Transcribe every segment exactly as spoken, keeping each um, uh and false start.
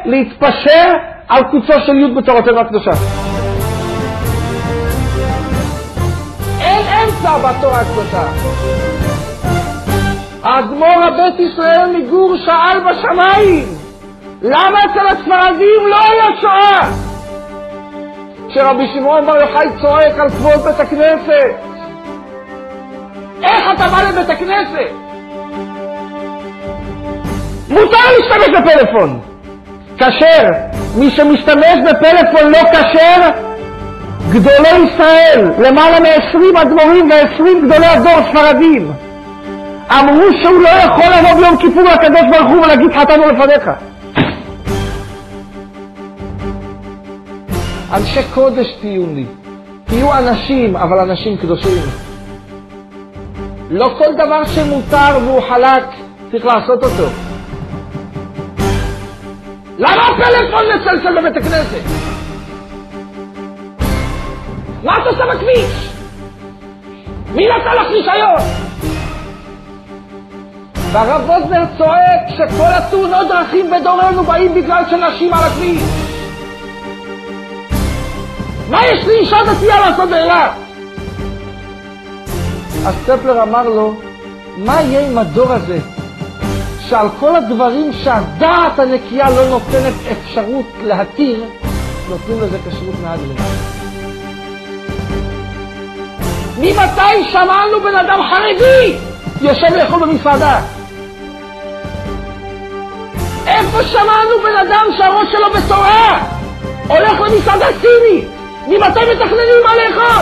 להתפשר על קוצו של י' בתורתנו הקדושה. אין אמצע בתורה הקדושה. האדמו"ר הבית ישראל מגור שאל בשמיים, למה אצל הספרדים לא היה שואה? כשרבי שמעון בר יוחאי צועק על כבוד בית הכנסת, איך אתה בא לבית הכנסת? מותר להשתמש בפלאפון. כשר, מי שמשתמש בפלאפון לא כשר, גדולי ישראל, למעלה מ-עשרים אדמו"רים ו-עשרים גדולי הדור ספרדים, אמרו שהוא לא יכול לבוא ביום כיפור לקדוש ברוך הוא ולהגיד חטאנו לפניך. אנשי קודש תהיו לי, תהיו אנשים, אבל אנשים קדושים. לא כל דבר שמותר והוא חלק צריך לעשות אותו. למה הפלאפון מצלצל בבית הכנסת? מה אתה עושה בכביש? מי נתן לך רישיון? והרב ווזנר צועק שכל התאונות דרכים בדורנו באים בגלל שנשים על הכביש. מה יש לי אישה דתייה לעשות באילת? אז סטפלר אמר לו, מה יהיה עם הדור הזה שעל כל הדברים שהדעת הנקייה לא נותנת אפשרות להתיר, נותנים לזה כשרות מהדרין? ממתי שמענו בן אדם חרדי יושב לאכול במסעדה? איפה שמענו בן אדם שהראש שלו בתורה הולך למסעדה סינית? ממתי מתכננים מה לאכול?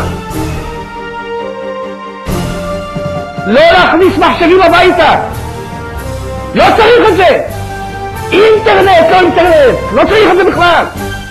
לא להכניס מחשבים הביתה, לא צריך את זה. אינטרנט, לא אינטרנט, לא צריך את זה בכלל.